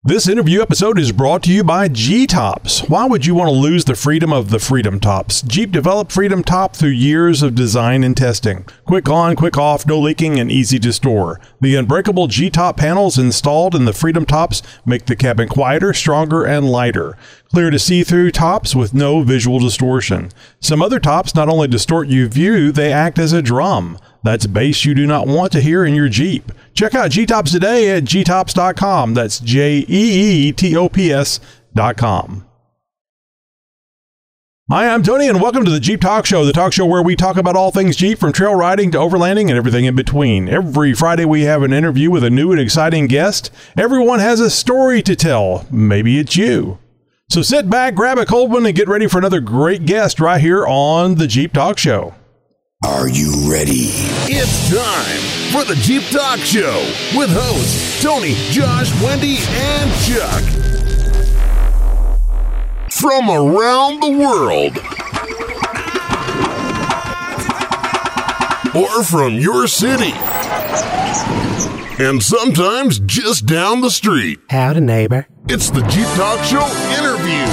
This interview episode is brought to you by G-Tops. Why would you want to lose the freedom of the Freedom Tops? Jeep developed Freedom Top through years of design and testing. Quick on, quick off, no leaking, and easy to store. The unbreakable G-Top panels installed in the Freedom Tops make the cabin quieter, stronger, and lighter. Clear to see-through tops with no visual distortion. Some other tops not only distort your view, they act as a drum. That's bass you do not want to hear in your Jeep. Check out G-Tops today at gtops.com. That's GEETOPS.com. Hi, I'm Tony, and welcome to the Jeep Talk Show, the talk show where we talk about all things Jeep, from trail riding to overlanding and everything in between. Every Friday, we have an interview with a new and exciting guest. Everyone has a story to tell. Maybe it's you. So sit back, grab a cold one, and get ready for another great guest right here on the Jeep Talk Show. Are you ready? It's time for the Jeep Talk Show with hosts Tony, Josh, Wendy, and Chuck. From around the world. Or from your city. And sometimes just down the street. Howdy, neighbor. It's the Jeep Talk Show interview.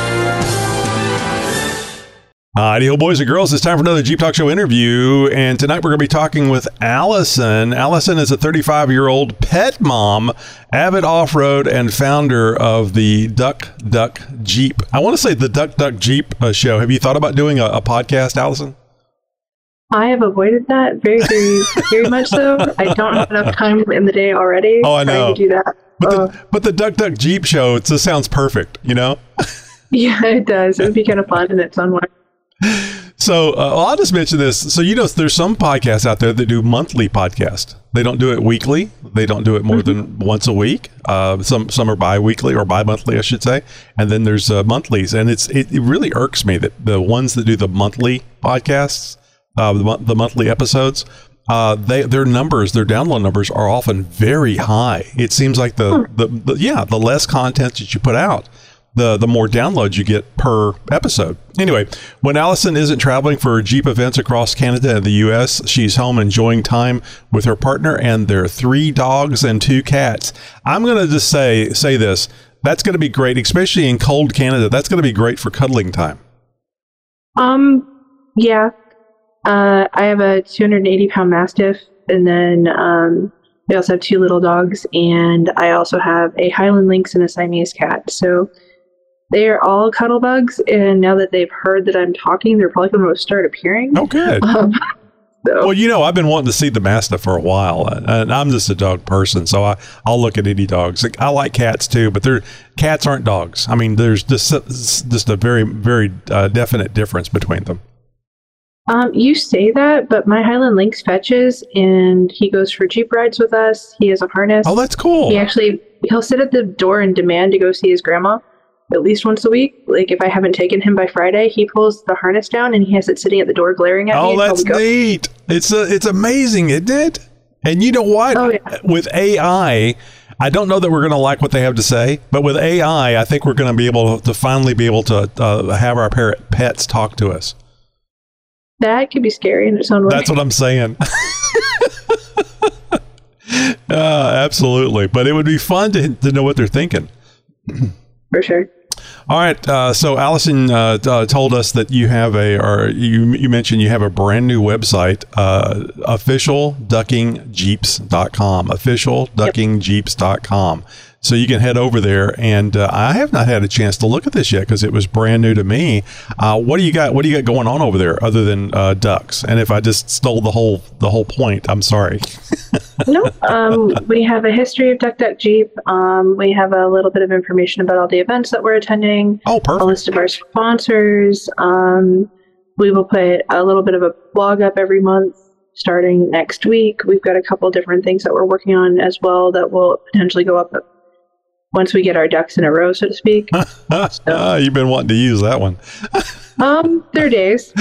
Howdy, boys and girls. It's time for another Jeep Talk Show interview. And tonight we're going to be talking with Allison. Allison is a 35-year-old pet mom, avid off-road, and founder of the Duck Duck Jeep. I want to say the Duck Duck Jeep show. Have you thought about doing a podcast, Allison? I have avoided that very, very much so. I don't have enough time in the day already. Oh, I know. To do that. But the Duck Duck Jeep show, it just sounds perfect, you know? Yeah, it does. It would be kind of fun in its own way. So I'll just mention this. So, there's some podcasts out there that do monthly podcasts. They don't do it weekly. They don't do it more than once a week. Some are bi-weekly or bi-monthly, I should say. And then there's monthlies. And it really irks me that the ones that do the monthly podcasts, the monthly episodes, their numbers, their download numbers are often very high. It seems like the less content that you put out, the more downloads you get per episode. Anyway, when Allison isn't traveling for Jeep events across Canada and the U.S., she's home enjoying time with her partner and their 3 dogs and 2 cats. I'm going to just say this. That's going to be great, especially in cold Canada. That's going to be great for cuddling time. Yeah. I have a 280-pound Mastiff, and then we also have 2 little dogs, and I also have a Highland Lynx and a Siamese cat. So they are all cuddle bugs, and now that they've heard that I'm talking, they're probably going to start appearing. Oh, good. Well, I've been wanting to see the Mastiff for a while, and I'm just a dog person, so I'll look at any dogs. I like cats too, but cats aren't dogs. I mean, there's just a very, very definite difference between them. You say that, but my Highland Lynx fetches, and he goes for Jeep rides with us. He has a harness. Oh, that's cool. He'll sit at the door and demand to go see his grandma at least once a week. Like, if I haven't taken him by Friday, he pulls the harness down and he has it sitting at the door glaring at me. Oh, that's neat. It's amazing, isn't it? And you know what? Oh, yeah. With AI, I don't know that we're going to like what they have to say, but with AI, I think we're going to be able to finally be able to have our pets talk to us. That could be scary in its own way. That's what I'm saying. Absolutely. But it would be fun to know what they're thinking. For sure. All right. So Allison told us that you have you mentioned you have a brand new website, officialduckingjeeps.com, officialduckingjeeps.com. So you can head over there, and I have not had a chance to look at this yet because it was brand new to me. What do you got? What do you got going on over there other than ducks? And if I just stole the whole point, I'm sorry. No, we have a history of Duck Duck Jeep. We have a little bit of information about all the events that we're attending. Oh, perfect. A list of our sponsors. We will put a little bit of a blog up every month starting next week. We've got a couple different things that we're working on as well that will potentially go up once we get our ducks in a row, so to speak. So, you've been wanting to use that one. There are days.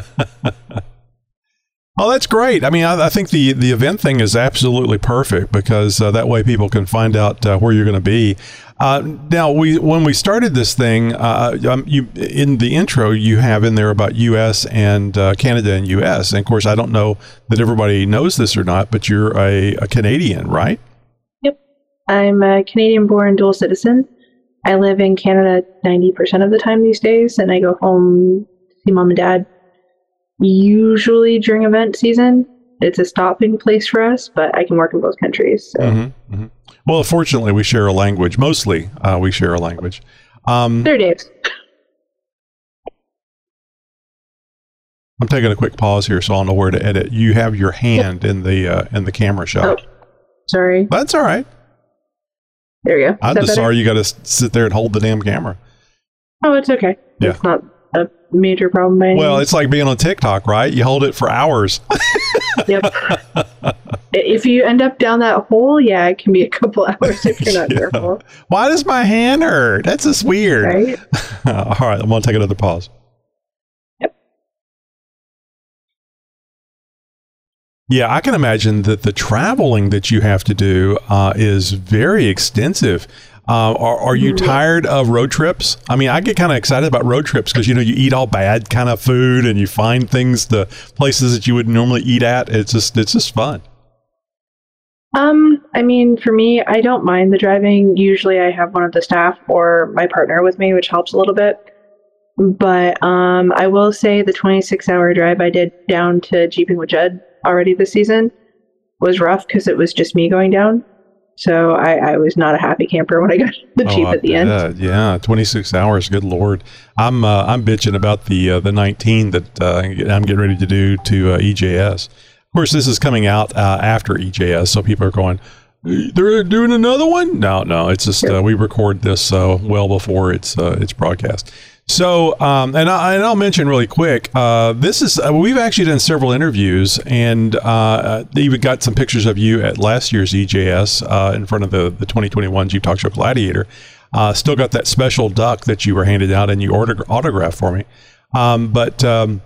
Oh, that's great. I mean, I think the event thing is absolutely perfect because that way people can find out where you're going to be. Now, when we started this thing, you in the intro, you have in there about U.S. and Canada and U.S. And of course, I don't know that everybody knows this or not, but you're a Canadian, right? Yep. I'm a Canadian-born dual citizen. I live in Canada 90% of the time these days, and I go home to see mom and dad usually during event season. It's a stopping place for us, but I can work in both countries. So. Well, fortunately, we share a language. Mostly, we share a language. There, Dave. I'm taking a quick pause here, so I'll know where to edit. You have your hand in the camera shot. Oh, sorry. That's all right. There you go. I'm just sorry you got to sit there and hold the damn camera. Oh, it's okay. Yeah. It's not a major problem by any Well, means. it's like being on TikTok, right? You hold it for hours. Yep. If you end up down that hole, yeah, it can be a couple hours if you're not careful. Why does my hand hurt? That's just weird. Right? All right, I'm going to take another pause. Yep. Yeah, I can imagine that the traveling that you have to do is very extensive. Are you tired of road trips? I mean, I get kind of excited about road trips because, you eat all bad kind of food and you find things, the places that you would normally eat at. It's just fun. I mean, for me, I don't mind the driving. Usually I have one of the staff or my partner with me, which helps a little bit. But I will say the 26-hour drive I did down to Jeeping with Judd already this season was rough because it was just me going down. So I was not a happy camper when I got the Jeep at the end. Yeah, 26 hours. Good Lord. I'm bitching about the 19 that I'm getting ready to do to EJS. Of course, this is coming out after EJS, so people are going, they're doing another one? No, it's just we record this well before it's broadcast. So, and I'll mention really quick, this is, we've actually done several interviews and even got some pictures of you at last year's EJS in front of the 2021 Jeep Talk Show Gladiator. Still got that special duck that you were handed out and you autographed for me. But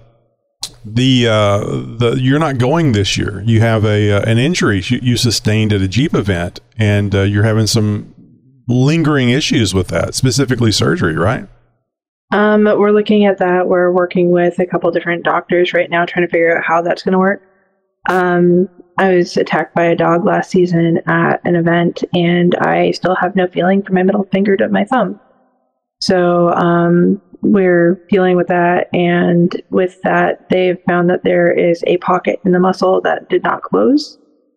you're not going this year. You have an injury you sustained at a Jeep event and you're having some lingering issues with that, specifically surgery, right? We're looking at that. We're working with a couple different doctors right now, trying to figure out how that's going to work. I was attacked by a dog last season at an event, and I still have no feeling from my middle finger to my thumb. So we're dealing with that, and with that, they've found that there is a pocket in the muscle that did not close.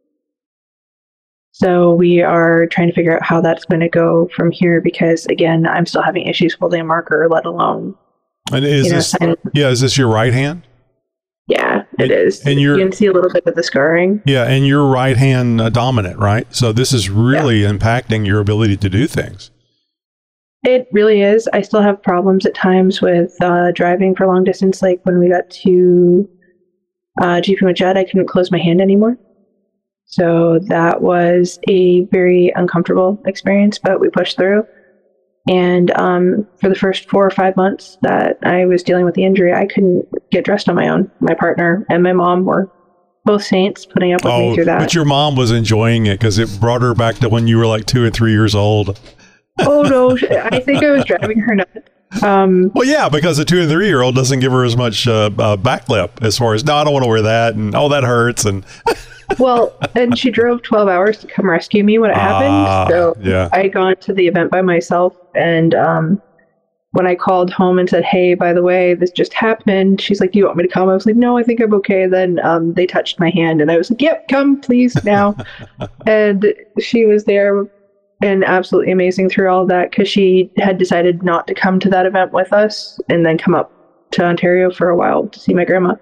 So we are trying to figure out how that's going to go from here because, again, I'm still having issues holding a marker, let alone. And is this your right hand? Yeah, it is. And you can see a little bit of the scarring. Yeah, and you're right hand dominant, right? So this is really impacting your ability to do things. It really is. I still have problems at times with driving for long distance. Like when we got to Jeeping with Judd, I couldn't close my hand anymore. So that was a very uncomfortable experience, but we pushed through. And for the first 4 or 5 months that I was dealing with the injury, I couldn't get dressed on my own. My partner and my mom were both saints putting up with me through that. But your mom was enjoying it because it brought her back to when you were like 2 or 3 years old. Oh, no. I think I was driving her nuts. Well, yeah, because a 2 and 3-year-old doesn't give her as much back lip as far as, no, I don't want to wear that. And, oh, that hurts. And well, and she drove 12 hours to come rescue me when it happened. So I got to the event by myself. And when I called home and said, hey, by the way, this just happened, she's like, do you want me to come? I was like, no, I think I'm okay. Then they touched my hand and I was like, yep, come please now. And she was there and absolutely amazing through all of that because she had decided not to come to that event with us and then come up to Ontario for a while to see my grandma.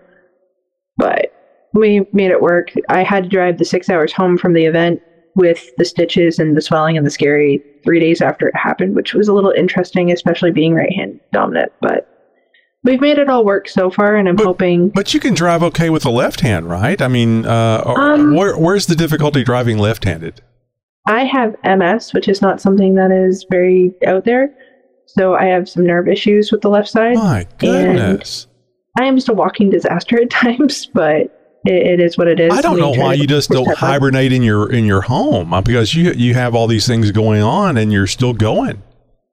But we made it work. I had to drive the 6 hours home from the event with the stitches and the swelling and the scary 3 days after it happened, which was a little interesting, especially being right hand dominant. But we've made it all work so far, and I'm hoping. But you can drive okay with the left hand, right? I mean, where's the difficulty driving left-handed? I have MS, which is not something that is very out there. So I have some nerve issues with the left side. My goodness. And I am just a walking disaster at times, but it is what it is. I don't know why you just don't hibernate in your home because you have all these things going on and you're still going.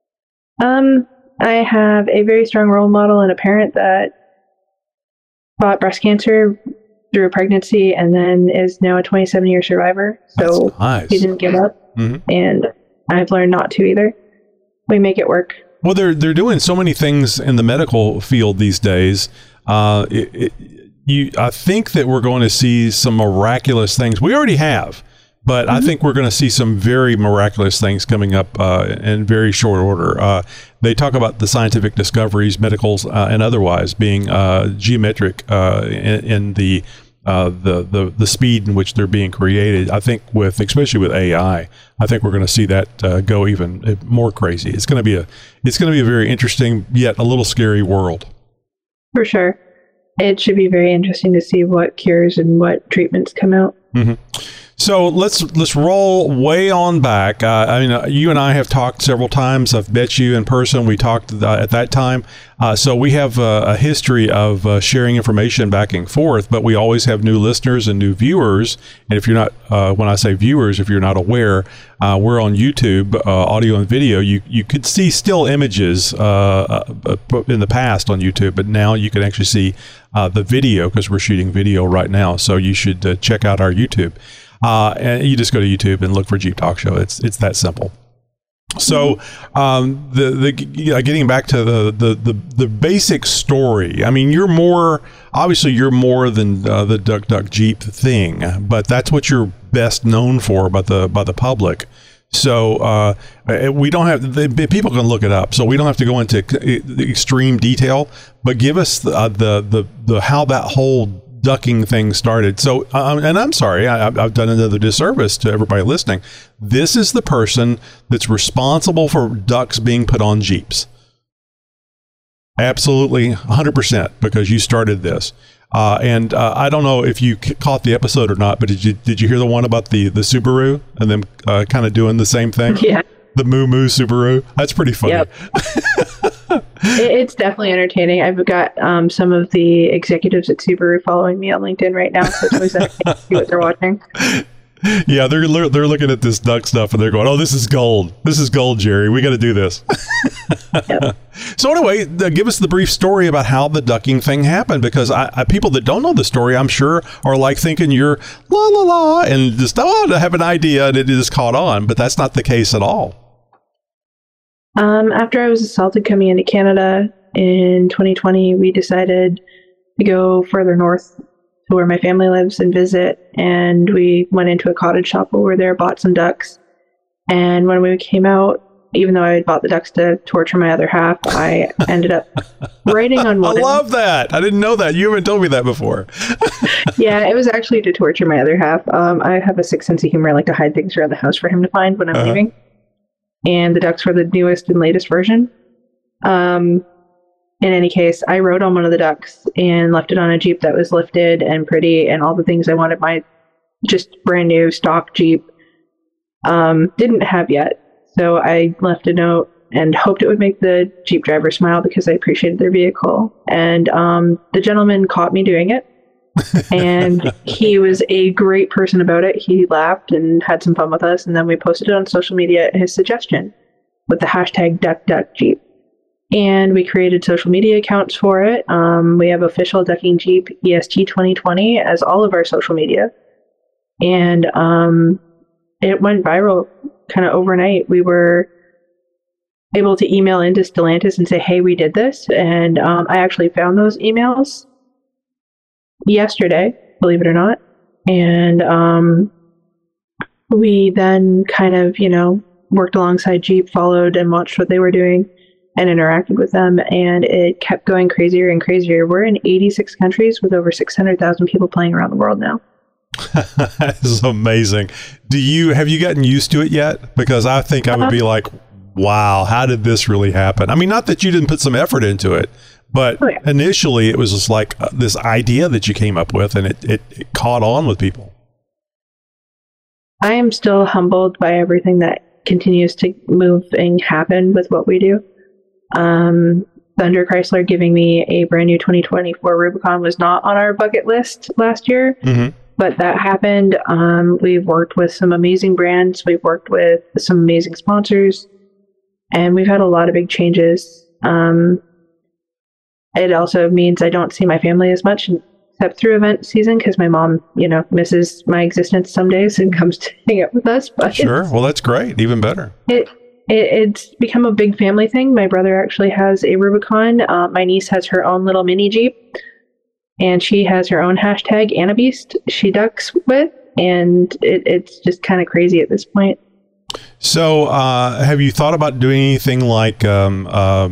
I have a very strong role model and a parent that fought breast cancer through a pregnancy and then is now a 27-year survivor. So nice. He didn't give up. and I've learned not to either. We make it work. Well, they're doing so many things in the medical field these days. I think that we're going to see some miraculous things. We already have, but I think we're going to see some very miraculous things coming up in very short order. They talk about the scientific discoveries, medicals and otherwise, being geometric in the speed in which they're being created. I think especially with AI, I think we're going to see that go even more crazy. It's going to be a very interesting yet a little scary world. For sure. It should be very interesting to see what cures and what treatments come out. Mm-hmm. So let's roll way on back. You and I have talked several times. I've met you in person. We talked at that time. So we have a history of sharing information back and forth, but we always have new listeners and new viewers. And if you're not, when I say viewers, if you're not aware, we're on YouTube, audio and video. You could see still images in the past on YouTube, but now you can actually see the video because we're shooting video right now. So you should check out our YouTube. And you just go to YouTube and look for Jeep Talk Show. It's that simple. So, getting back to the basic story. I mean, you're more than the Duck Duck Jeep thing, but that's what you're best known for by the public. So we don't have people can look it up. So we don't have to go into extreme detail, but give us the how that whole ducking thing started. So, and I'm sorry, I've done another disservice to everybody listening. This is the person that's responsible for ducks being put on Jeeps. Absolutely, 100%, because you started this. And I don't know if you caught the episode or not, but did you hear the one about the Subaru and them kind of doing the same thing? Yeah. The Moo Moo Subaru. That's pretty funny. Yep. It's definitely entertaining. I've got some of the executives at Subaru following me on LinkedIn right now, so it's always entertaining to see what they're watching. Yeah, they're looking at this duck stuff and they're going, "Oh, this is gold. This is gold, Jerry. We got to do this." Yep. So anyway, give us the brief story about how the ducking thing happened, because people that don't know the story, I'm sure, are like thinking you're la la la and just have an idea and it is caught on, but that's not the case at all. After I was assaulted coming into Canada in 2020, we decided to go further north to where my family lives and visit. And we went into a cottage shop over there, bought some ducks. And when we came out, even though I had bought the ducks to torture my other half, I ended up writing on one. I love that. I didn't know that. You haven't told me that before. Yeah, it was actually to torture my other half. I have a sick sense of humor. I like to hide things around the house for him to find when I'm leaving. And the ducks were the newest and latest version. In any case, I rode on one of the ducks and left it on a Jeep that was lifted and pretty and all the things I wanted my just brand new stock Jeep didn't have yet. So I left a note and hoped it would make the Jeep driver smile because I appreciated their vehicle. And the gentleman caught me doing it. And he was a great person about it. He laughed and had some fun with us. And then we posted it on social media at his suggestion with the hashtag #DuckDuckJeep. And we created social media accounts for it. We have official Ducking Jeep EST 2020 as all of our social media. And it went viral kind of overnight. We were able to email into Stellantis and say, hey, we did this. And I actually found those emails yesterday, believe it or not. And we then kind of, worked alongside Jeep, followed and watched what they were doing and interacted with them. And it kept going crazier and crazier. We're in 86 countries with over 600,000 people playing around the world now. That is amazing. Have you gotten used to it yet? Because I think I would be like, wow, how did this really happen? I mean, not that you didn't put some effort into it, but initially it was just like this idea that you came up with, and it caught on with people. I am still humbled by everything that continues to move and happen with what we do. Thunder Chrysler giving me a brand new 2024 Rubicon was not on our bucket list last year, but that happened. We've worked with some amazing brands. We've worked with some amazing sponsors, and we've had a lot of big changes. It also means I don't see my family as much except through event season because my mom, misses my existence some days and comes to hang out with us. But Sure. Well, that's great. Even better. It's become a big family thing. My brother actually has a Rubicon. My niece has her own little mini Jeep, and she has her own hashtag Annabeast she ducks with, and it's just kind of crazy at this point. So, have you thought about doing anything like getting,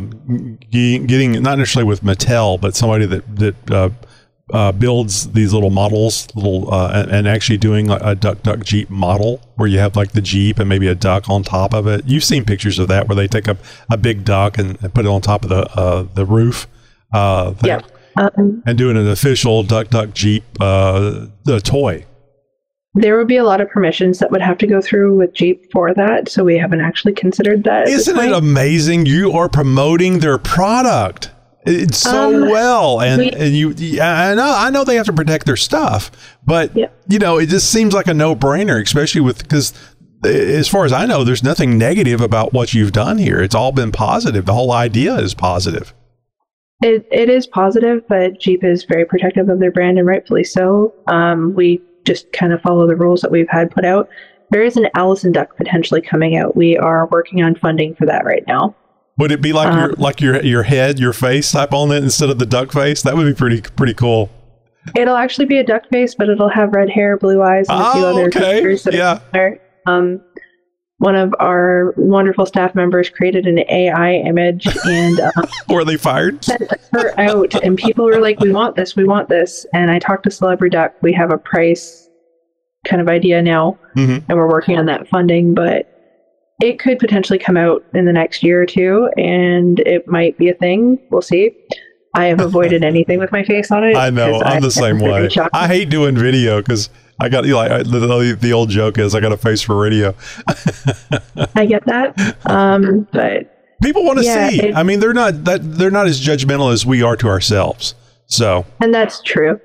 not necessarily with Mattel, but somebody that builds these little models, and actually doing a Duck Jeep model where you have like the Jeep and maybe a duck on top of it? You've seen pictures of that where they take a big duck and put it on top of the roof. Yeah. And doing an official Duck Jeep the toy. There would be a lot of permissions that would have to go through with Jeep for that, so we haven't actually considered that. Isn't it amazing? You are promoting their product. It's so well, and I know they have to protect their stuff, but it just seems like a no-brainer, especially because as far as I know, there's nothing negative about what you've done here. It's all been positive. The whole idea is positive. It is positive, but Jeep is very protective of their brand, and rightfully so. We just kind of follow the rules that we've had put out. There is an Allison duck potentially coming out. We are working on funding for that right now. Would it be like your head, your face type on it instead of the duck face? That would be pretty cool. It'll actually be a duck face, but it'll have red hair, blue eyes, and a few other features that are there. One of our wonderful staff members created an AI image, and were they fired? Sent her out, and people were like, "We want this, we want this." And I talked to Celebrity Duck. We have a price kind of idea now, and we're working on that funding, but it could potentially come out in the next year or two, and it might be a thing. We'll see. I have avoided anything with my face on it. I know. I'm the same way. I hate doing video because I got the old joke is I got a face for radio. I get that, but people want to see. I mean, they're not as judgmental as we are to ourselves. So, and that's true.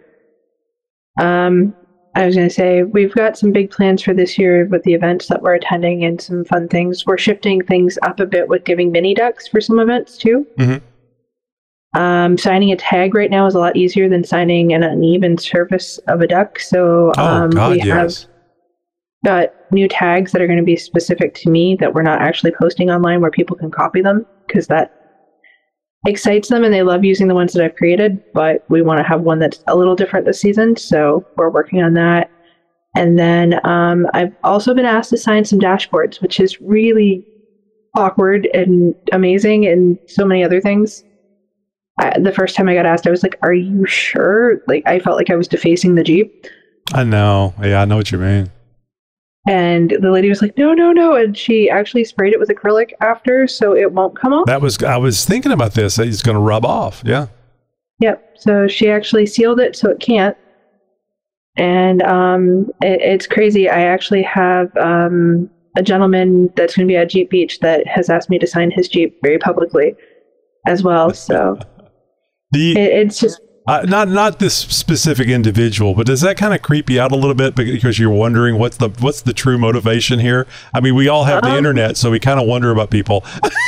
I was going to say we've got some big plans for this year with the events that we're attending and some fun things. We're shifting things up a bit with giving mini ducks for some events too. Signing a tag right now is a lot easier than signing an uneven surface of a duck. So we have got new tags that are going to be specific to me that we're not actually posting online where people can copy them because that excites them and they love using the ones that I've created, but we want to have one that's a little different this season. So we're working on that. And then I've also been asked to sign some dashboards, which is really awkward and amazing and so many other things. The first time I got asked, I was like, "Are you sure?" Like, I felt like I was defacing the Jeep. I know. Yeah, I know what you mean. And the lady was like, "No, no, no." And she actually sprayed it with acrylic after, so it won't come off. I was thinking about this. It's going to rub off. Yeah. Yep. So she actually sealed it so it can't. And it's crazy. I actually have a gentleman that's going to be at Jeep Beach that has asked me to sign his Jeep very publicly as well. So it's just not this specific individual, but does that kind of creep you out a little bit because you're wondering what's the true motivation here? I mean, we all have the internet, so we kind of wonder about people.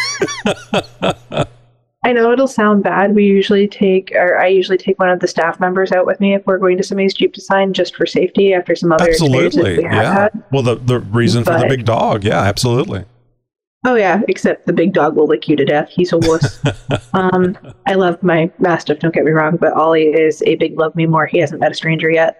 I know it'll sound bad. I usually take one of the staff members out with me if we're going to somebody's Jeep to sign, just for safety after some other experiences we have had. Well, the reason for the big dog, yeah, absolutely. Oh yeah, except the big dog will lick you to death. He's a wuss. I love my Mastiff, don't get me wrong, but Ollie is a big love me more. He hasn't met a stranger yet.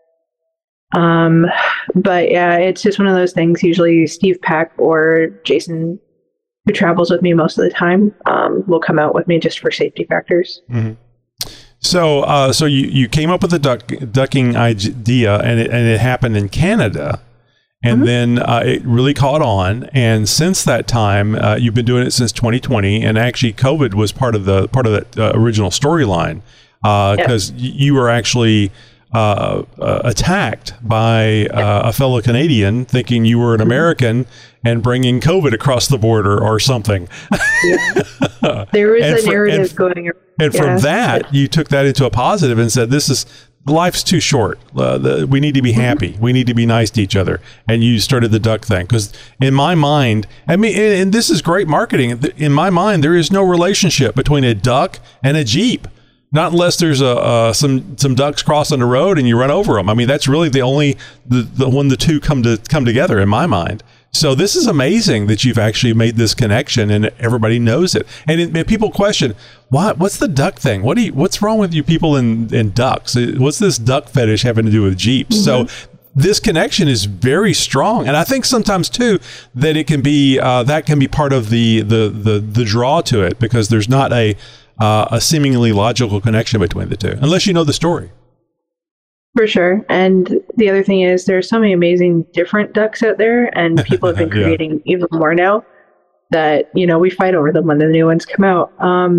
But yeah, it's just one of those things. Usually Steve Pack or Jason, who travels with me most of the time, will come out with me just for safety factors. Mm-hmm. So you came up with the ducking idea, and it happened in Canada. And then it really caught on, and since that time, you've been doing it since 2020. And actually, COVID was part of that original storyline because you were actually attacked by a fellow Canadian, thinking you were an American and bringing COVID across the border or something. Yeah. There was a narrative going around. And from that, you took that into a positive and said, life's too short. We need to be happy. We need to be nice to each other. And you started the duck thing. Because in my mind, I mean, and this is great marketing. In my mind, there is no relationship between a duck and a Jeep. Not unless there's some ducks crossing the road and you run over them. I mean, that's really the only when the two come together in my mind. So this is amazing that you've actually made this connection and everybody knows it. And people question, what's the duck thing? What's wrong with you people in ducks? What's this duck fetish having to do with Jeeps? Mm-hmm. So this connection is very strong. And I think sometimes too, that it can be, that can be part of the draw to it, because there's not a seemingly logical connection between the two, unless you know the story. For sure. And the other thing is there's so many amazing different ducks out there, and people have been creating even more now that, we fight over them when the new ones come out.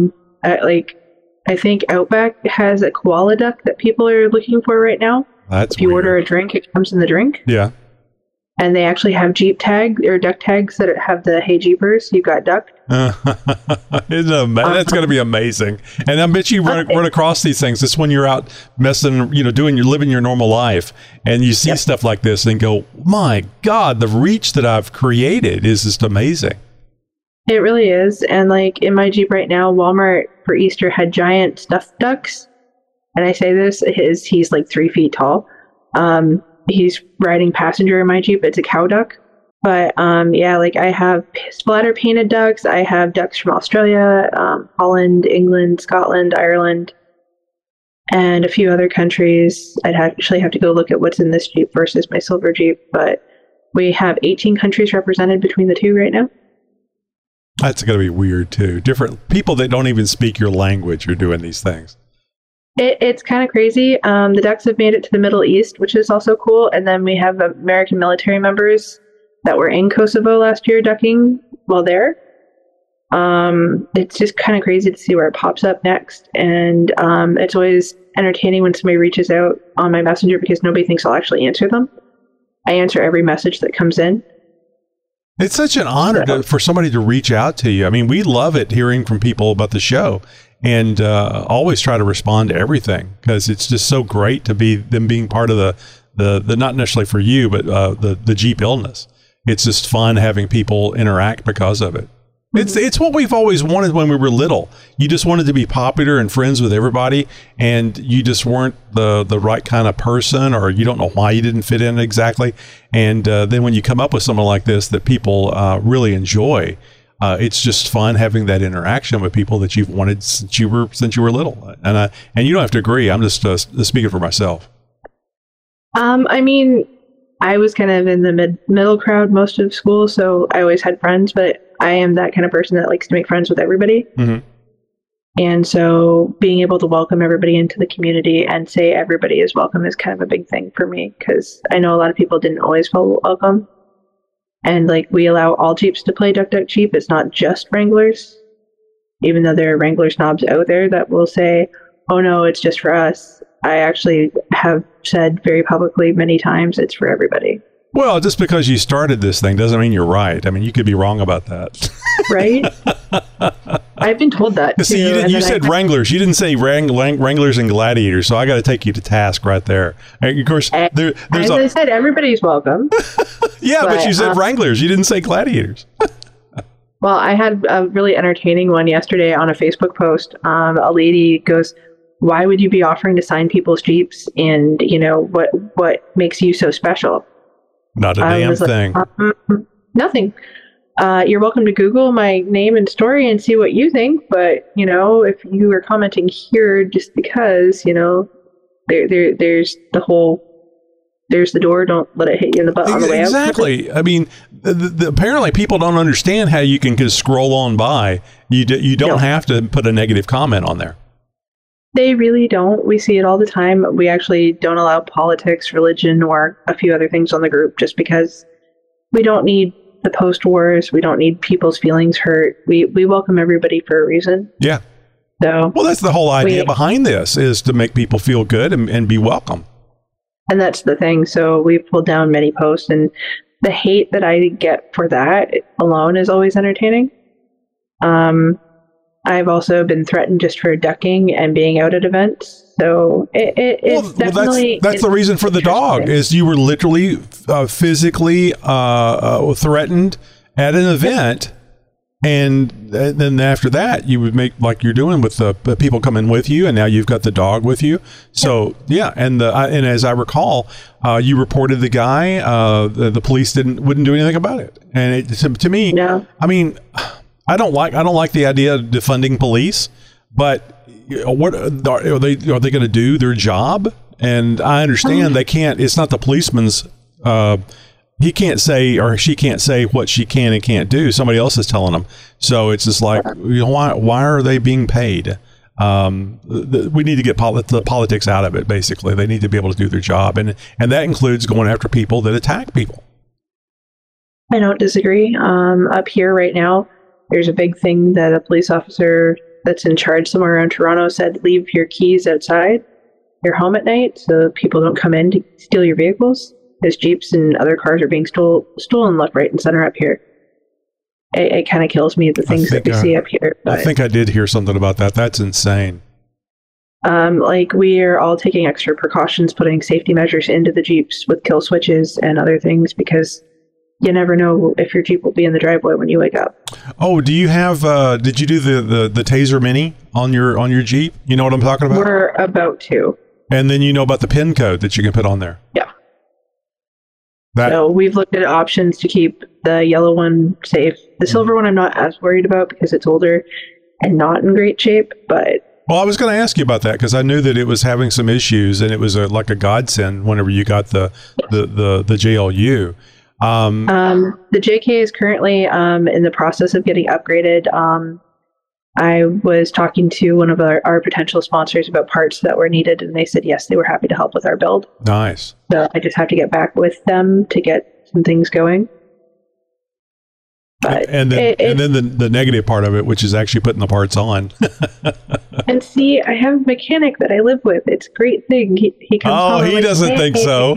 I think Outback has a koala duck that people are looking for right now. That's if you weird. order a drink, it comes in the drink. Yeah. And they actually have Jeep tags or duck tags that have the "Hey Jeepers, you got ducked." That's going to be amazing. And I bet you run across these things. It's when you're out messing, living your normal life, and you see stuff like this and go, "My God, the reach that I've created is just amazing." It really is. And like in my Jeep right now, Walmart for Easter had giant stuffed ducks. And I say this, he's like 3 feet tall. He's riding passenger in my Jeep. It's a cow duck. But I have splatter painted ducks. I have ducks from Australia, Holland, England, Scotland, Ireland, and a few other countries. I'd actually have to go look at what's in this Jeep versus my silver Jeep. But we have 18 countries represented between the two right now. That's going to be weird too. Different people that don't even speak your language are doing these things. It's kind of crazy. The ducks have made it to the Middle East, which is also cool. And then we have American military members that were in Kosovo last year ducking while there. It's just kind of crazy to see where it pops up next. And it's always entertaining when somebody reaches out on my messenger, because nobody thinks I'll actually answer them. I answer every message that comes in. It's such an honor for somebody to reach out to you. I mean, we love it hearing from people about the show, and always try to respond to everything, because it's just so great to be them being part of the not necessarily for you, but the Jeep illness. It's just fun having people interact because of it. It's what we've always wanted when we were little. You just wanted to be popular and friends with everybody, and you just weren't the right kind of person, or you don't know why you didn't fit in exactly. And then when you come up with something like this that people really enjoy, it's just fun having that interaction with people that you've wanted since you were little. And you don't have to agree. I'm just speaking for myself. I mean, I was kind of in the middle crowd most of school, so I always had friends, but I am that kind of person that likes to make friends with everybody. Mm-hmm. And so being able to welcome everybody into the community and say everybody is welcome is kind of a big thing for me, because I know a lot of people didn't always feel welcome. And like, we allow all Jeeps to play Duck Duck Jeep. It's not just Wranglers, even though there are Wrangler snobs out there that will say, "Oh no, it's just for us." I actually have said very publicly many times it's for everybody. Well, just because you started this thing doesn't mean you're right. I mean, you could be wrong about that. Right? I've been told that too. See, you said Wranglers. You didn't say Wranglers and Gladiators, so I got to take you to task right there. And of course, there's as I said, everybody's welcome. Yeah, but you said Wranglers. You didn't say Gladiators. Well, I had a really entertaining one yesterday on a Facebook post. A lady goes, "Why would you be offering to sign people's Jeeps? And what makes you so special?" Not a damn thing. Nothing. You're welcome to Google my name and story and see what you think. But, if you are commenting here just because, there's the door. Don't let it hit you in the butt on the way out. Exactly. I mean, apparently people don't understand how you can just scroll on by. You don't have to put a negative comment on there. They really don't. We see it all the time. We actually don't allow politics, religion, or a few other things on the group, just because we don't need the post wars. We don't need people's feelings hurt. We welcome everybody for a reason. Yeah. So, well, that's the whole idea behind this, is to make people feel good and be welcome. And that's the thing. So we've pulled down many posts, and the hate that I get for that alone is always entertaining. I've also been threatened just for ducking and being out at events. So it's definitely... That's the reason for the dog, is you were literally physically threatened at an event, And then after that, you would make like you're doing with the people coming with you, and now you've got the dog with you. So yeah, and as I recall, you reported the guy. The police wouldn't do anything about it. And to me, No. I mean, I don't like the idea of defunding police, but what are they going to do their job? And I understand they can't. It's not the policeman's. He can't say or she can't say what she can and can't do. Somebody else is telling them. So it's just like, why are they being paid? We need to get the politics out of it. Basically, they need to be able to do their job, and that includes going after people that attack people. I don't disagree. Up here right now, there's a big thing that a police officer that's in charge somewhere around Toronto said, leave your keys outside your home at night so people don't come in to steal your vehicles. Because Jeeps and other cars are being stolen left, right, and center up here. It kind of kills me, the things that we see up here. But, I think I did hear something about that. That's insane. Like, we are all taking extra precautions, putting safety measures into the Jeeps with kill switches and other things, because you never know if your Jeep will be in the driveway when you wake up. Oh, do you have? Did you do the Taser Mini on your Jeep? You know what I'm talking about? We're about to. And then you know about the PIN code that you can put on there. Yeah. So we've looked at options to keep the yellow one safe. The silver one I'm not as worried about because it's older and not in great shape, but... Well, I was going to ask you about that because I knew that it was having some issues, and it was like a godsend whenever you got the JLU. The JK is currently in the process of getting upgraded. I was talking to one of our potential sponsors about parts that were needed, and they said yes, they were happy to help with our build. Nice. So I just have to get back with them to get some things going. But and then the negative part of it, which is actually putting the parts on. And see, I have a mechanic that I live with. It's a great thing. He comes home. He doesn't think so.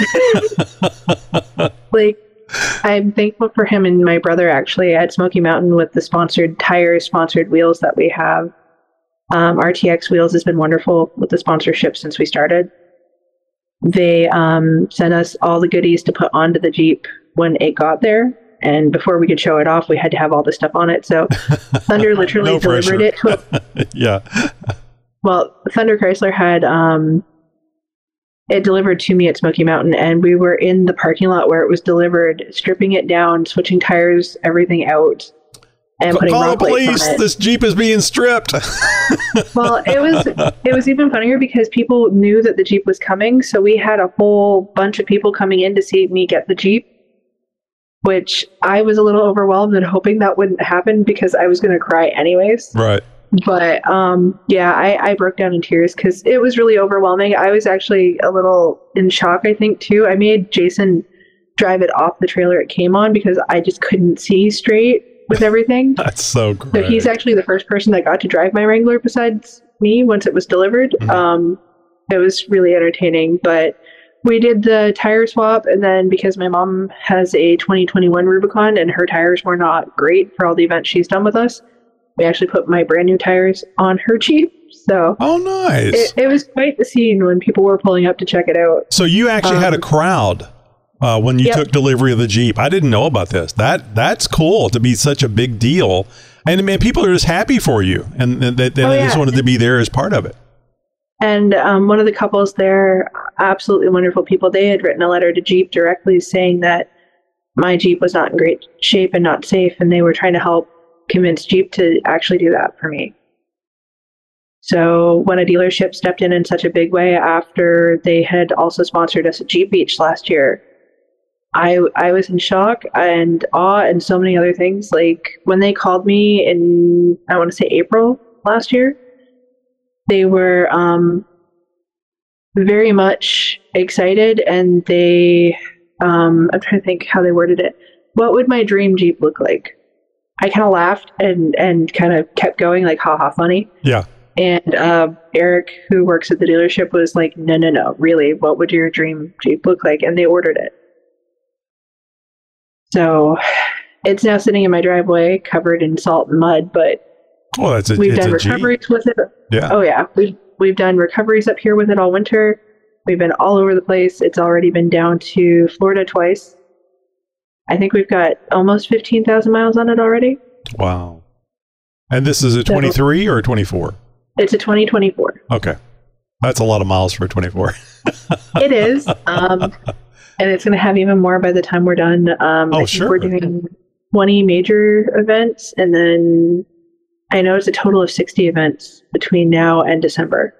Like, I'm thankful for him and my brother actually at Smoky Mountain with the sponsored tires, sponsored wheels that we have. RTX Wheels has been wonderful with the sponsorship since we started. They sent us all the goodies to put onto the Jeep when it got there. And before we could show it off, we had to have all the stuff on it. So Thunder literally delivered it to Yeah. Well, Thunder Chrysler had it delivered to me at Smoky Mountain, and we were in the parking lot where it was delivered, stripping it down, switching tires, everything out, and putting call rock the lights police. on it. This Jeep is being stripped. Well, it was even funnier because people knew that the Jeep was coming, so we had a whole bunch of people coming in to see me get the Jeep, which I was a little overwhelmed and hoping that wouldn't happen because I was going to cry anyways. Right. But yeah, I broke down in tears because it was really overwhelming. I was actually a little in shock, I think, too. I made Jason drive it off the trailer it came on because I just couldn't see straight with everything. That's so great. So he's actually the first person that got to drive my Wrangler besides me once it was delivered. Mm-hmm. It was really entertaining, but we did the tire swap, and then because my mom has a 2021 Rubicon and her tires were not great for all the events she's done with us, we actually put my brand new tires on her Jeep. So nice. It was quite the scene when people were pulling up to check it out. So you actually had a crowd when you took delivery of the Jeep. I didn't know about this. That's cool to be such a big deal. And man, people are just happy for you, and they just wanted to be there as part of it. And one of the couples there, absolutely wonderful people, they had written a letter to Jeep directly saying that my Jeep was not in great shape and not safe, and they were trying to help convince Jeep to actually do that for me. So when a dealership stepped in such a big way after they had also sponsored us at Jeep Beach last year, I was in shock and awe and so many other things. Like when they called me in, I want to say April last year, they were very much excited, and they, I'm trying to think how they worded it. What would my dream Jeep look like? I kind of laughed and kind of kept going like, haha, funny. Yeah. And Eric, who works at the dealership, was like, no, really, what would your dream Jeep look like? And they ordered it. So it's now sitting in my driveway covered in salt and mud, but we've done recoveries with it. Yeah. Oh, yeah. We've done recoveries up here with it all winter. We've been all over the place. It's already been down to Florida twice. I think we've got almost 15,000 miles on it already. Wow. And this is a 23 or a 24? It's a 2024. Okay. That's a lot of miles for a 24. It is. And it's going to have even more by the time we're done. I think sure. We're doing 20 major events, and then I know it's a total of 60 events between now and December.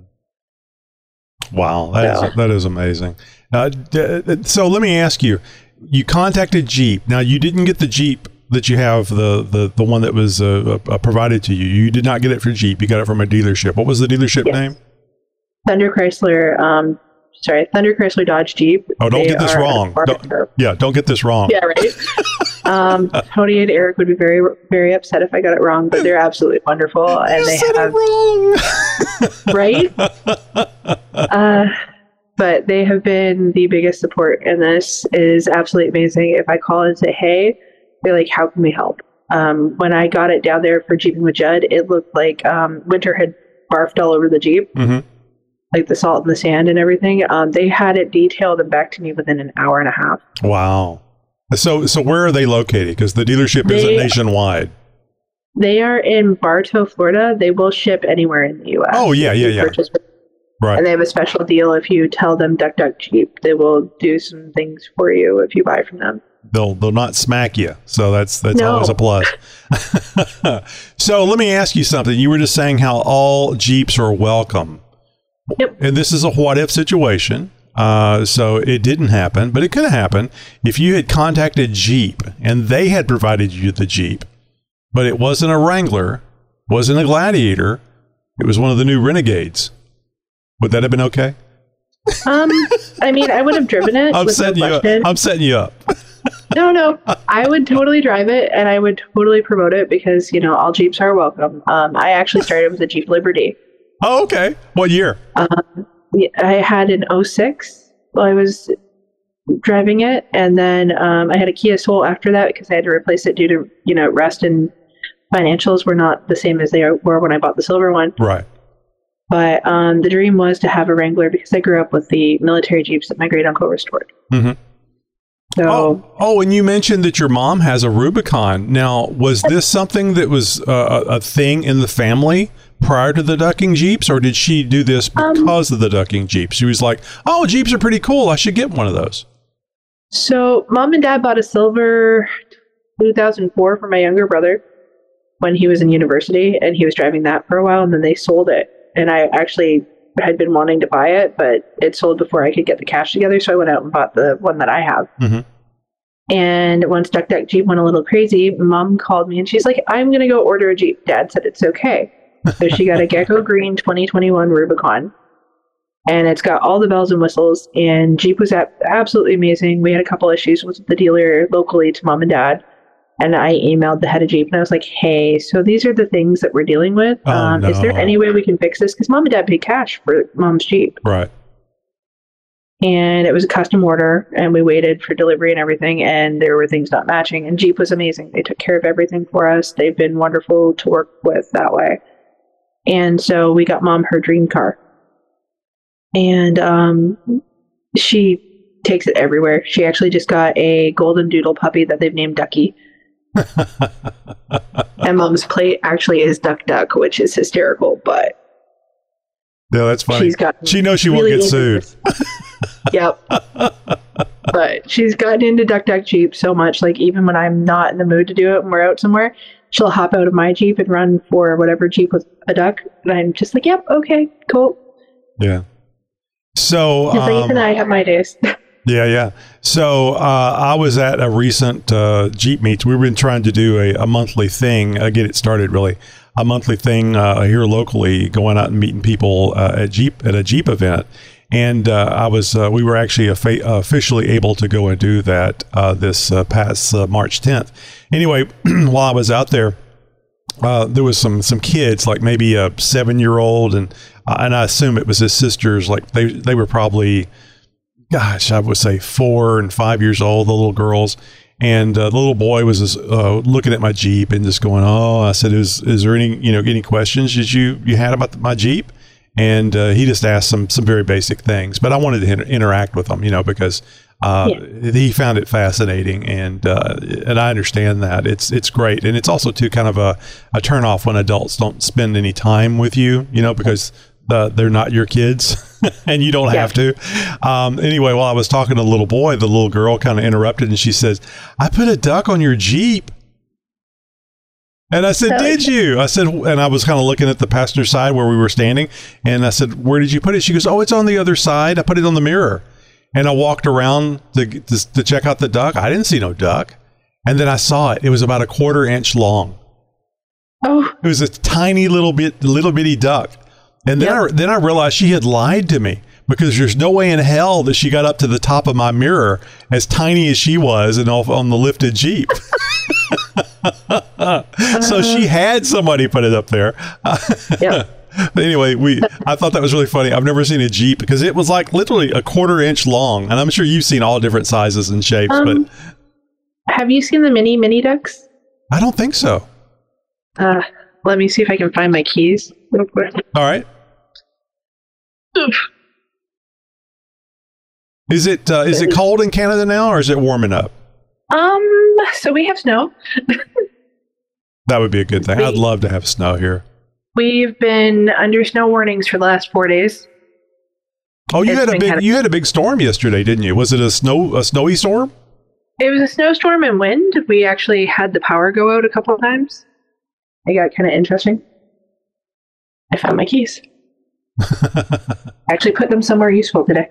Wow, that is amazing. So let me ask you, you contacted Jeep. Now, you didn't get the Jeep that you have, the one that was provided to you. You did not get it from Jeep. You got it from a dealership. What was the dealership name? Thunder Chrysler Dodge Jeep. Oh, don't get this wrong. Don't get this wrong. Yeah, right. Tony and Eric would be very, very upset if I got it wrong, but they're absolutely wonderful. And they said it wrong. Right? But they have been the biggest support, and this is absolutely amazing. If I call and say, hey, they're like, how can we help? When I got it down there for Jeeping with Judd, it looked like winter had barfed all over the Jeep. Mm-hmm. Like the salt and the sand and everything. They had it detailed and back to me within an hour and a half. Wow. So where are they located? Because the dealership isn't nationwide. They are in Bartow, Florida. They will ship anywhere in the U.S. Oh, yeah. Right. And they have a special deal if you tell them Duck Duck Jeep. They will do some things for you if you buy from them. They'll not smack you. So that's always a plus. So let me ask you something. You were just saying how all Jeeps are welcome. Yep. And this is a what-if situation. So it didn't happen, but it could have happened if you had contacted Jeep and they had provided you the Jeep, but it wasn't a Wrangler, wasn't a Gladiator, it was one of the new Renegades. Would that have been okay? I mean, I would have driven it. I'm setting you up. No. I would totally drive it, and I would totally promote it because, all Jeeps are welcome. I actually started with a Jeep Liberty. Oh, okay. What year? I had an 06 while I was driving it, and then I had a Kia Soul after that because I had to replace it due to, rust and financials were not the same as they were when I bought the silver one. Right. But the dream was to have a Wrangler because I grew up with the military Jeeps that my great uncle restored. Mm-hmm. So, and you mentioned that your mom has a Rubicon. Now, was this something that was a thing in the family prior to the ducking Jeeps, or did she do this because of the ducking Jeeps? She was like, oh, Jeeps are pretty cool. I should get one of those. So Mom and Dad bought a silver 2004 for my younger brother when he was in university, and he was driving that for a while, and then they sold it. And I actually had been wanting to buy it, but it sold before I could get the cash together, so I went out and bought the one that I have. Mm-hmm. And once Duck Duck Jeep went a little crazy, Mom called me and she's like, I'm going to go order a Jeep. Dad said it's okay. So she got a Gecko Green 2021 Rubicon, and it's got all the bells and whistles, and Jeep was absolutely amazing. We had a couple issues with the dealer locally to Mom and Dad, and I emailed the head of Jeep and I was like, hey, so these are the things that we're dealing with. No. Is there any way we can fix this? Because Mom and Dad paid cash for Mom's Jeep. Right. And it was a custom order, and we waited for delivery and everything, and there were things not matching, and Jeep was amazing. They took care of everything for us. They've been wonderful to work with that way. And so we got Mom her dream car. And she takes it everywhere. She actually just got a golden doodle puppy that they've named Ducky. And Mom's plate actually is Duck Duck, which is hysterical, but yeah, that's funny. She knows she won't get sued. Yep. But she's gotten into Duck Duck Jeep so much, like even when I'm not in the mood to do it and we're out somewhere, she'll hop out of my Jeep and run for whatever Jeep with a duck. And I'm just like, yep, okay, cool. Yeah. So Ethan and I have my days. Yeah. So I was at a recent Jeep meets. We've been trying to do a monthly thing, get it started really. A monthly thing here locally, going out and meeting people at a Jeep event. And we were actually officially able to go and do that this past March 10th. Anyway, while I was out there, there was some kids, like maybe a 7-year-old, and I assume it was his sisters. Like they were probably, gosh, I would say 4 and 5 years old, the little girls. And the little boy was just, looking at my Jeep and just going, oh, I said, is there any questions that you had about my Jeep? And he just asked some very basic things, but I wanted to interact with him, because He found it fascinating, and I understand that it's great, and it's also too kind of a turnoff when adults don't spend any time with you, because they're not your kids, and you don't have to. Anyway, while I was talking to the little boy, the little girl kind of interrupted, and she says, "I put a duck on your Jeep." And I said, "Did you?" I said, and I was kind of looking at the passenger side where we were standing, and I said, "Where did you put it?" She goes, "Oh, it's on the other side. I put it on the mirror." And I walked around to check out the duck. I didn't see no duck. And then I saw it. It was about a 1/4 inch long. Oh. It was a tiny little bitty duck. And then I realized she had lied to me, because there's no way in hell that she got up to the top of my mirror, as tiny as she was, and off on the lifted Jeep. So she had somebody put it up there. But anyway, I thought that was really funny. I've never seen a Jeep, because it was like literally a 1/4 inch long, and I'm sure you've seen all different sizes and shapes. But have you seen the mini ducks? I don't think so. Let me see if I can find my keys real quick. All right. Oof. Is it cold in Canada now, or is it warming up? So we have snow. That would be a good thing. I'd love to have snow here. We've been under snow warnings for the last 4 days. Oh, you had a big storm yesterday, didn't you? Was it a snowy storm? It was a snowstorm and wind. We actually had the power go out a couple of times. It got kind of interesting. I found my keys. Actually put them somewhere useful today.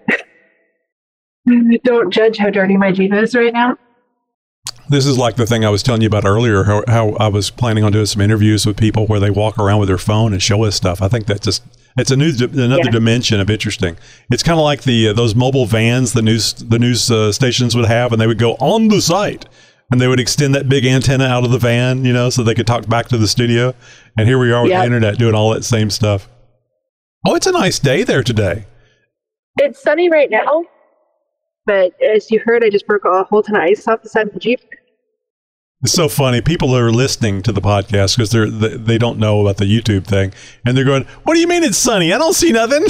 Don't judge how dirty my Jeep is right now. This is like the thing I was telling you about earlier, how I was planning on doing some interviews with people where they walk around with their phone and show us stuff. I think that's it's another dimension of interesting. It's kind of like those mobile vans the news stations would have, and they would go on the site, and they would extend that big antenna out of the van, so they could talk back to the studio. And here we are with the internet doing all that same stuff. Oh, it's a nice day there today. It's sunny right now, but as you heard, I just broke a whole ton of ice off the side of the Jeep. It's so funny. People are listening to the podcast because they don't know about the YouTube thing, and they're going, "What do you mean it's sunny? I don't see nothing."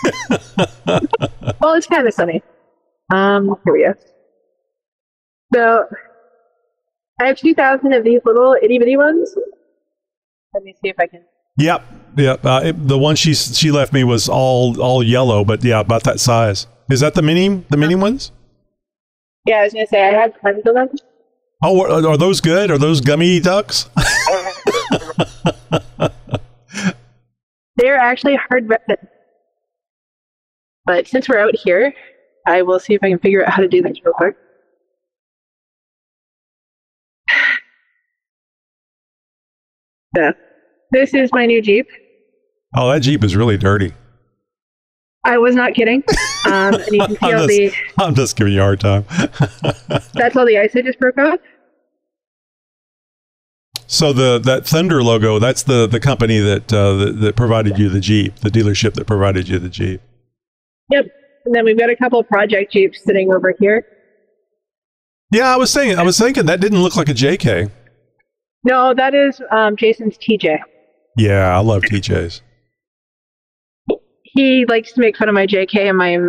Well, it's kind of sunny. Here we go. So I have 2,000 of these little itty bitty ones. Let me see if I can. Yep. The one she left me was all yellow, but yeah, about that size. Is that the mini ones? Yeah, I was gonna say I had tons of them. Oh, are those good? Are those gummy ducks? They're actually hard resin. But since we're out here, I will see if I can figure out how to do this real quick. So, this is my new Jeep. Oh, that Jeep is really dirty. I was not kidding. And you can feel I'm just giving you a hard time. That's all the ice I just broke off. So that Thunder logo, that's the company that provided you the Jeep, the dealership that provided you the Jeep. Yep. And then we've got a couple of project Jeeps sitting over here. Yeah, I was thinking that didn't look like a JK. No, that is Jason's TJ. Yeah, I love TJs. He likes to make fun of my JK and my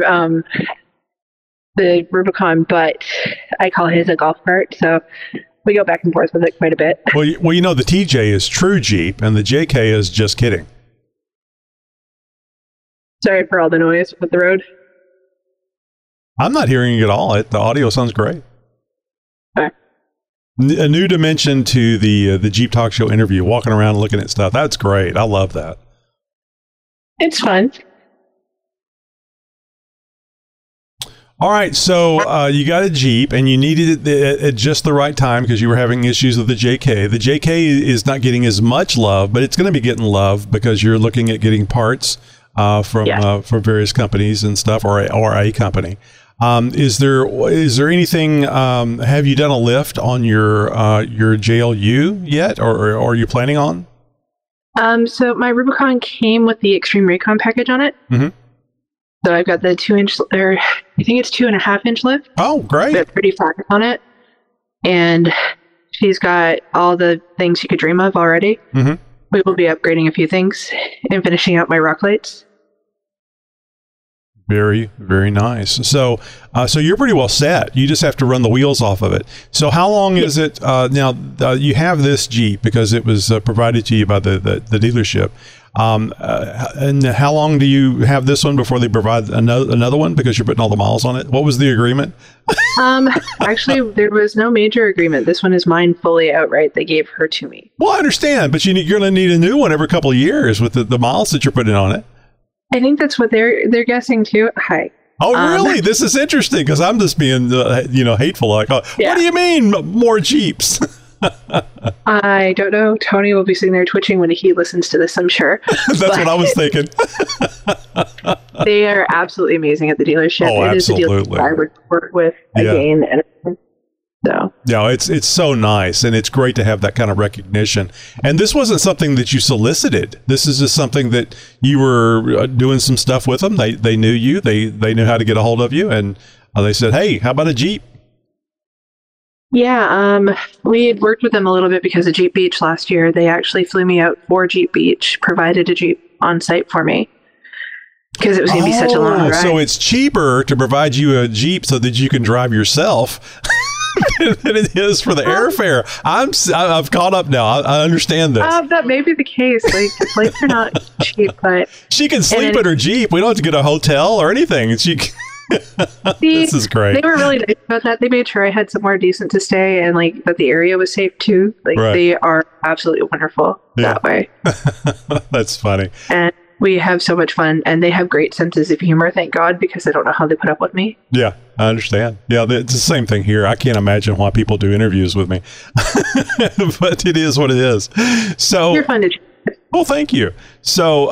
the Rubicon, but I call his a golf cart, so we go back and forth with it quite a bit. Well, the TJ is true Jeep, and the JK is just kidding. Sorry for all the noise with the road. I'm not hearing it at all. The audio sounds great. Okay. A new dimension to the Jeep Talk Show interview, walking around looking at stuff. That's great. I love that. It's fun. All right, so you got a Jeep, and you needed it at just the right time because you were having issues with the JK. The JK is not getting as much love, but it's going to be getting love because you're looking at getting parts from various companies and stuff, or a company. Is there anything? Have you done a lift on your JLU yet, or are you planning on? So my Rubicon came with the Extreme Recon package on it. Mm-hmm. So I've got the 2-inch, or I think it's 2.5-inch lift. Oh, great! But pretty flat on it, and she's got all the things you could dream of already. Mm-hmm. We will be upgrading a few things and finishing out my rock lights. Very, very nice. So, so you're pretty well set. You just have to run the wheels off of it. So, how long is it now? You have this Jeep because it was provided to you by the dealership. And how long do you have this one before they provide another one because you're putting all the miles on it? What was the agreement? Actually, there was no major agreement. This one is mine fully outright. They gave her to me. Well, I understand, but you're going to need a new one every couple of years with the miles that you're putting on it. I think that's what they're guessing too. Hi. Oh, really? This is interesting because I'm just being, hateful. Like, What do you mean more Jeeps? I don't know. Tony will be sitting there twitching when he listens to this, I'm sure. That's what I was thinking. They are absolutely amazing at the dealership. Oh, it absolutely. is a dealership I would work with again. And so. Yeah, it's so nice, and it's great to have that kind of recognition. And this wasn't something that you solicited. This is just something that you were doing some stuff with them. They knew you. They knew how to get a hold of you, and they said, "Hey, how about a Jeep?" Yeah, we had worked with them a little bit because of Jeep Beach last year. They actually flew me out for Jeep Beach, provided a Jeep on site for me because it was going to be such a long ride. So it's cheaper to provide you a Jeep so that you can drive yourself than it is for the airfare. I've caught up now. I understand this. That may be the case. Like, flights are not cheap, but she can sleep in her Jeep. We don't have to get a hotel or anything. This is great. They were really nice about that. They made sure I had somewhere decent to stay and like that the area was safe too. Like They are absolutely wonderful that way. That's funny. And we have so much fun, and they have great senses of humor, thank God, because I don't know how they put up with me. Yeah, I understand. Yeah, it's the same thing here. I can't imagine why people do interviews with me, but it is what it is. So you're fun to. Well, thank you. So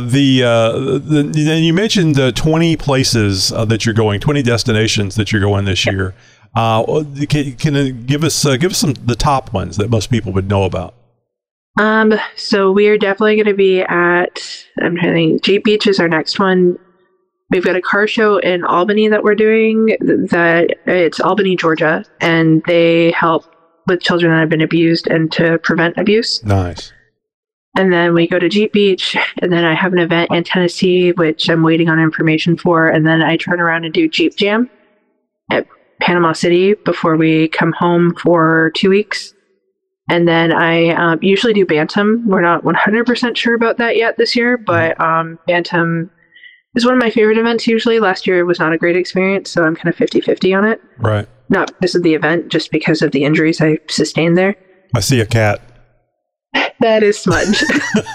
you mentioned 20 places that you're going, 20 destinations that you're going this year. Can you give us some the top ones that most people would know about? So we are definitely going to be at, I'm trying to think, Jeep Beach is our next one. We've got a car show in Albany that we're doing. It's Albany, Georgia, and they help with children that have been abused and to prevent abuse. Nice. And then we go to Jeep Beach, and then I have an event in Tennessee, which I'm waiting on information for. And then I turn around and do Jeep Jam at Panama City before we come home for 2 weeks. And then I usually do Bantam. We're not 100% sure about that yet this year, but Bantam is one of my favorite events usually. Last year was not a great experience, so I'm kind of 50-50 on it. Right. Not because of the event, just because of the injuries I sustained there. I see a cat. That is Smudge.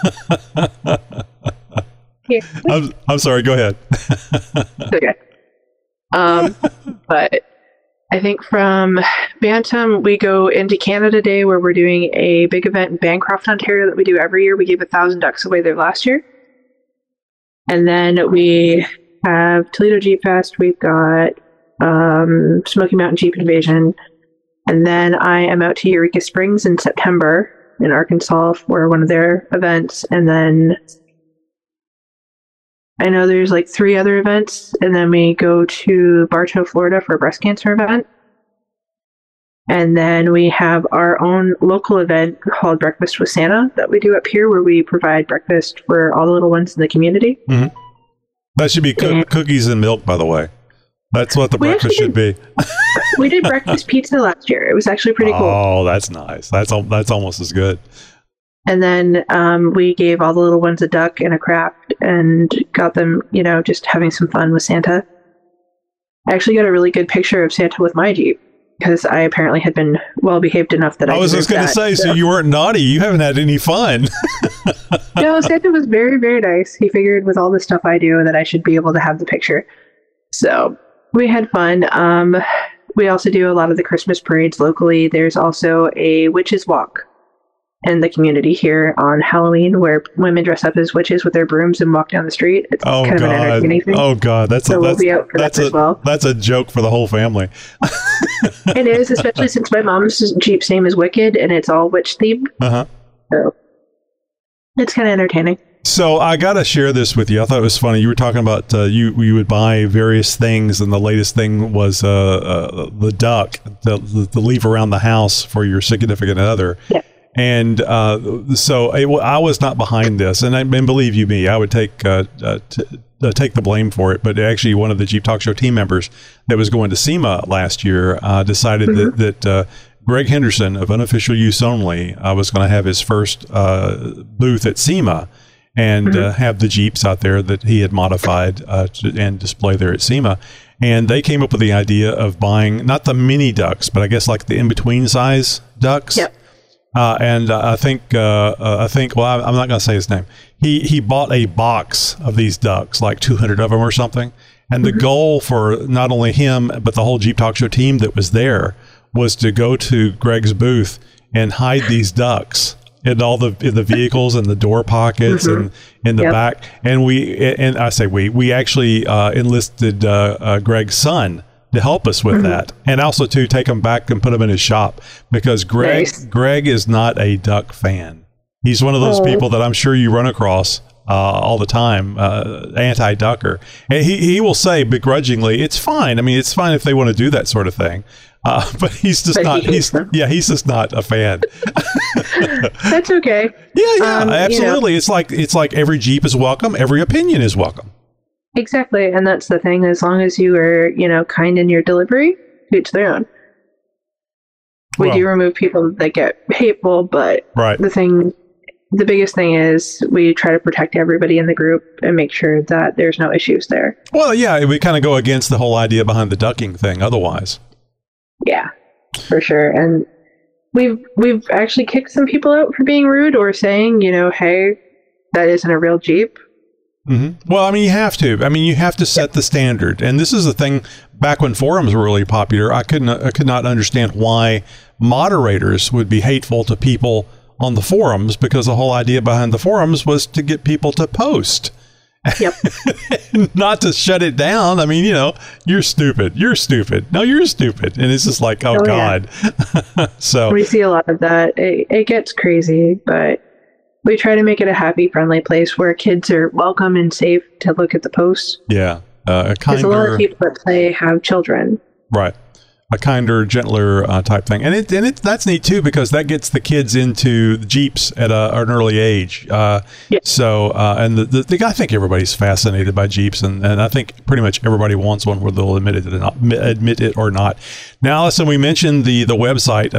I'm sorry, go ahead. Okay. But I think from Bantam, we go into Canada Day, where we're doing a big event in Bancroft, Ontario that we do every year. We gave 1,000 ducks away there last year. And then we have Toledo Jeep Fest. We've got Smoky Mountain Jeep Invasion. And then I am out to Eureka Springs in September in Arkansas for one of their events. And then I know there's like 3 other events, and then we go to Bartow, Florida for a breast cancer event. And then we have our own local event called Breakfast with Santa that we do up here, where we provide breakfast for all the little ones in the community. Mm-hmm. That should be cookies and milk, by the way. That's what the breakfast should be. We did breakfast pizza last year. It was actually pretty cool. Oh, that's nice. That's almost as good. And then we gave all the little ones a duck and a craft and got them, just having some fun with Santa. I actually got a really good picture of Santa with my Jeep because I apparently had been well behaved enough that I was just going to say, so you weren't naughty. You haven't had any fun. No, Santa was very, very nice. He figured with all the stuff I do that I should be able to have the picture. So we had fun. We also do a lot of the Christmas parades locally. There's also a witches walk in the community here on Halloween, where women dress up as witches with their brooms and walk down the street. It's kind of an entertaining thing. Oh God, we'll be out for that as well. That's a joke for the whole family. It is, especially since my mom's Jeep's name is Wicked, and it's all witch themed. So it's kind of entertaining. So I got to share this with you. I thought it was funny. You were talking about you would buy various things, and the latest thing was the duck to leave around the house for your significant other. Yeah. And so I was not behind this, and believe you me, I would take the blame for it. But actually, one of the Jeep Talk Show team members that was going to SEMA last year decided that Greg Henderson of Unofficial Use Only was going to have his first booth at SEMA and have the Jeeps out there that he had modified and display there at SEMA. And they came up with the idea of buying not the mini ducks, but I guess like the in-between size ducks. Yep. And I think, well, I'm not going to say his name. He bought a box of these ducks, like 200 of them or something. And the goal for not only him, but the whole Jeep Talk Show team that was there was to go to Greg's booth and hide these ducks in the vehicles and the door pockets and in the back. And we actually enlisted Greg's son to help us with that, and also to take them back and put them in his shop, because Greg is not a duck fan. He's one of those people that I'm sure you run across all the time, anti-ducker. And he will say begrudgingly, it's fine. I mean, it's fine if they want to do that sort of thing. But he's just not. He's just not a fan. That's okay. Yeah, absolutely. You know, it's like every Jeep is welcome. Every opinion is welcome. Exactly, and that's the thing. As long as you are, kind in your delivery, to each their own. We do remove people that get hateful, but the biggest thing is we try to protect everybody in the group and make sure that there's no issues there. Well, yeah, we kind of go against the whole idea behind the ducking thing otherwise. Yeah, for sure. And we've actually kicked some people out for being rude or saying, hey, that isn't a real Jeep. Mm-hmm. Well, I mean, you have to. I mean, you have to set the standard. And this is the thing, back when forums were really popular, I could not understand why moderators would be hateful to people on the forums, because the whole idea behind the forums was to get people to post. Yep. Not to shut it down. I mean, you're stupid. You're stupid. No, you're stupid. And it's just like, oh God. Yeah. So we see a lot of that. It gets crazy, but we try to make it a happy, friendly place where kids are welcome and safe to look at the posts. Yeah. Because a lot of people that play have children. Right. A kinder, gentler type thing. And that's neat too, because that gets the kids into the Jeeps at an early age. So, and I think everybody's fascinated by Jeeps, and I think pretty much everybody wants one, whether they'll admit it or not. Now, listen, we mentioned the website,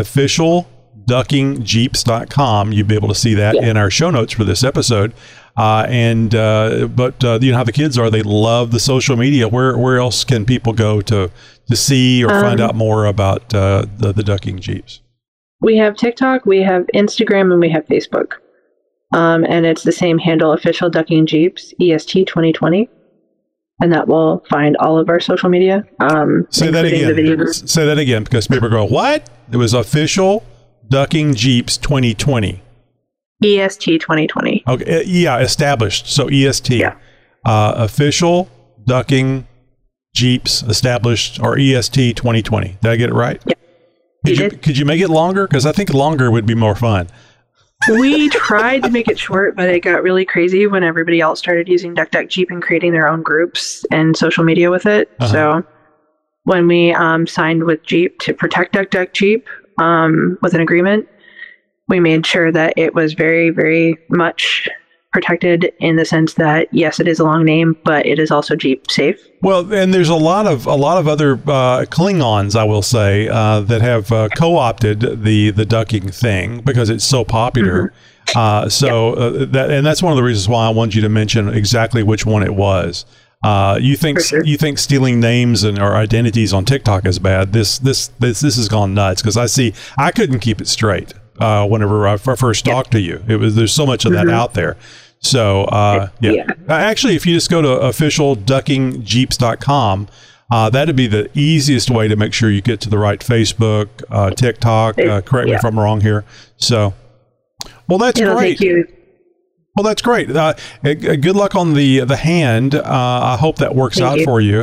officialduckingjeeps.com. You'll be able to see that in our show notes for this episode. But you know how the kids are. They love the social media. Where else can people go to see or find out more about the ducking Jeeps? We have TikTok, we have Instagram, and we have Facebook. And it's the same handle, Official Ducking Jeeps, EST 2020. And that will find all of our social media. Say that again. Say that again, because people go, what? It was Official Ducking Jeeps 2020. EST 2020. Okay, yeah, established. So EST. Yeah. Official Ducking Jeeps established, or EST 2020. Did I get it right? Yeah. Could you make it longer? Because I think longer would be more fun. We tried to make it short, but it got really crazy when everybody else started using DuckDuckJeep and creating their own groups and social media with it. So when we signed with Jeep to protect DuckDuckJeep with an agreement, we made sure that it was very, very much protected in the sense that, yes, it is a long name, but it is also Jeep safe. Well, and there's a lot of other Klingons, I will say, that have co-opted the ducking thing because it's so popular. That's one of the reasons why I wanted you to mention exactly which one it was. You think stealing names or identities on TikTok is bad? This has gone nuts, because I couldn't keep it straight. Whenever I first talked to you, there's so much of that out there. So, actually, if you just go to officialduckingjeeps.com, that'd be the easiest way to make sure you get to the right Facebook, TikTok. Correct me if I'm wrong here. So, well, that's great. Well, that's great. Good luck on the hand. I hope that works out for you.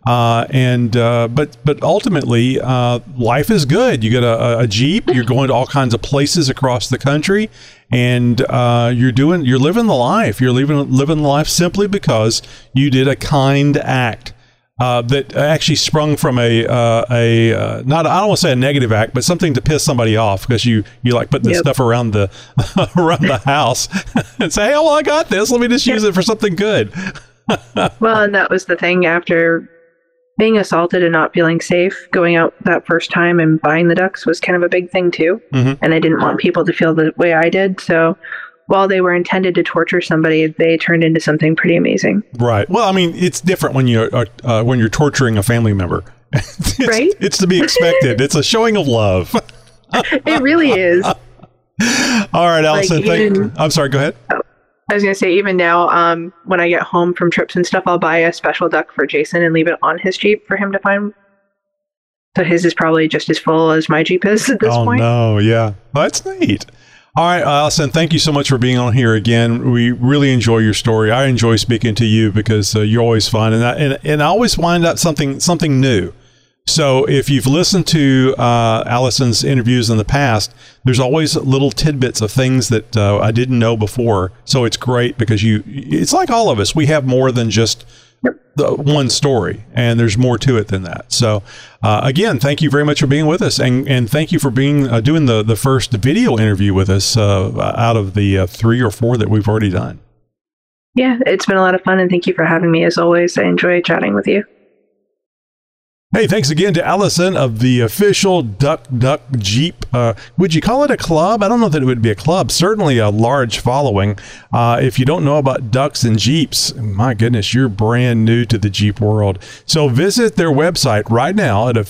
But ultimately, life is good. You get a Jeep, you're going to all kinds of places across the country, and you're living the life. You're living the life simply because you did a kind act. that actually sprung from not I don't want to say a negative act, but something to piss somebody off because you like putting this stuff around the around the house and say, hey, well, I got this. Let me just use it for something good. Well, and that was the thing after being assaulted and not feeling safe. Going out that first time and buying the ducks was kind of a big thing too. And I didn't want people to feel the way I did. So while they were intended to torture somebody, they turned into something pretty amazing. Right. Well, I mean, it's different when you're torturing a family member. Right? It's to be expected. It's a showing of love. It really is. All right, Allison. I'm sorry. Go ahead. Oh, I was going to say, even now, when I get home from trips and stuff, I'll buy a special duck for Jason and leave it on his Jeep for him to find. So his is probably just as full as my Jeep is at this point. Oh, no. Yeah. Well, that's neat. All right, Allison, thank you so much for being on here again. We really enjoy your story. I enjoy speaking to you because you're always fun, and I always find out something new. So if you've listened to Allison's interviews in the past, there's always little tidbits of things that I didn't know before. So it's great because it's like all of us. We have more than just the one story, and there's more to it than that. So again, thank you very much for being with us, and thank you for being doing the first video interview with us out of the 3 or 4 that we've already done. Yeah, it's been a lot of fun, and thank you for having me as always. I enjoy chatting with you. Hey, thanks again to Allison of the official Duck Jeep. Would you call it a club? I don't know that it would be a club. Certainly a large following. If you don't know about ducks and Jeeps, my goodness, you're brand new to the Jeep world. So visit their website right now at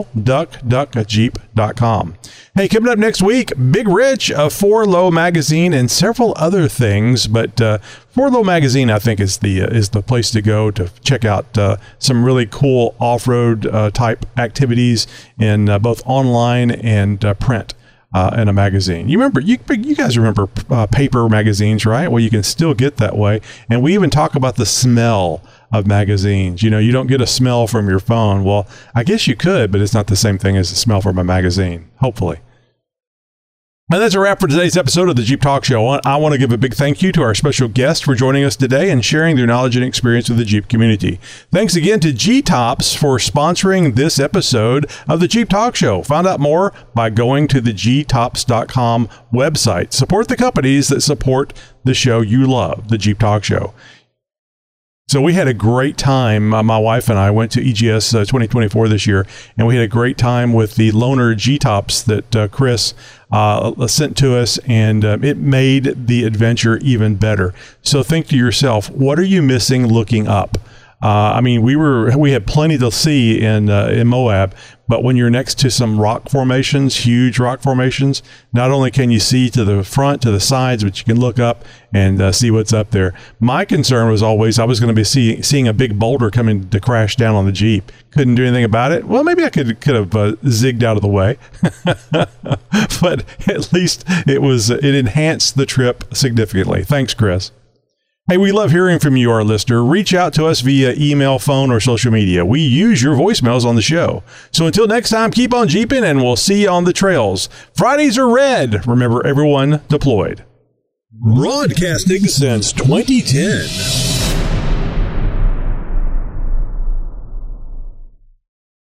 officialduckjeep.com. Hey, coming up next week, Big Rich of 4Low Magazine and several other things, but 4Low Magazine, I think, is the place to go to check out some really cool off-road type activities in both online and print in a magazine. You guys remember paper magazines, right? Well, you can still get that way, and we even talk about the smell of magazines. You don't get a smell from your phone. Well, I guess you could, but it's not the same thing as the smell from a magazine, hopefully. And that's a wrap for today's episode of the Jeep Talk Show. I want to give a big thank you to our special guests for joining us today and sharing their knowledge and experience with the Jeep community. Thanks again to G-Tops for sponsoring this episode of the Jeep Talk Show. Find out more by going to the gtops.com website. Support the companies that support the show you love, the Jeep Talk Show. So we had a great time. My wife and I went to EGS 2024 this year, and we had a great time with the loaner G-Tops that Chris sent to us, and it made the adventure even better. So think to yourself, what are you missing looking up? I mean, we had plenty to see in Moab, but when you're next to some rock formations, huge rock formations, not only can you see to the front, to the sides, but you can look up and see what's up there. My concern was always I was going to be seeing a big boulder coming to crash down on the Jeep. Couldn't do anything about it. Well, maybe I could have zigged out of the way, but at least it enhanced the trip significantly. Thanks, Chris. Hey, we love hearing from you, our listener. Reach out to us via email, phone, or social media. We use your voicemails on the show. So until next time, keep on Jeeping, and we'll see you on the trails. Fridays are red. Remember, everyone deployed. Broadcasting since 2010.